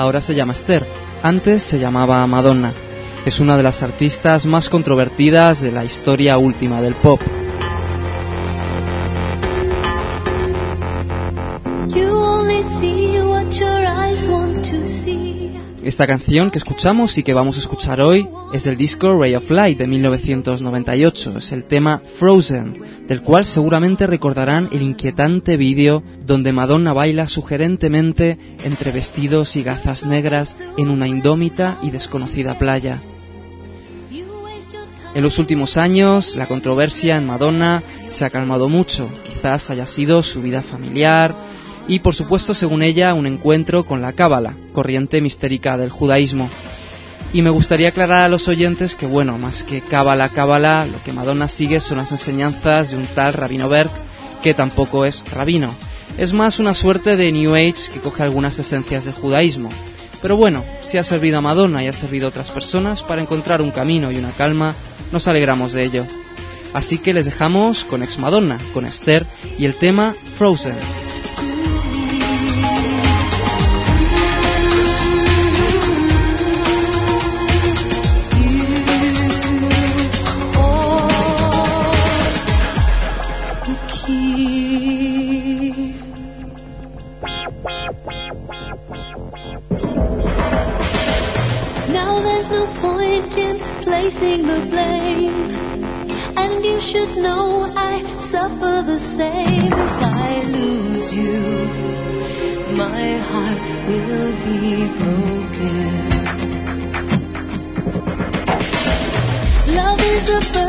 ahora se llama Esther, antes se llamaba Madonna. Es una de las artistas más controvertidas de la historia última del pop. Esta canción que escuchamos y que vamos a escuchar hoy es del disco Ray of Light de 1998. Es el tema Frozen, del cual seguramente recordarán el inquietante vídeo donde Madonna baila sugerentemente entre vestidos y gafas negras en una indómita y desconocida playa. En los últimos años, la controversia en Madonna se ha calmado mucho. Quizás haya sido su vida familiar y, por supuesto, según ella, un encuentro con la Cábala, corriente mistérica del judaísmo. Y me gustaría aclarar a los oyentes que, bueno, más que Cábala, lo que Madonna sigue son las enseñanzas de un tal Rabino Berg, que tampoco es rabino. Es más una suerte de New Age que coge algunas esencias del judaísmo. Pero bueno, si ha servido a Madonna y ha servido a otras personas para encontrar un camino y una calma, nos alegramos de ello. Así que les dejamos con ex Madonna, con Esther y el tema Frozen. Placing the blame, and you should know I suffer the same. If I lose you, my heart will be broken. Love is the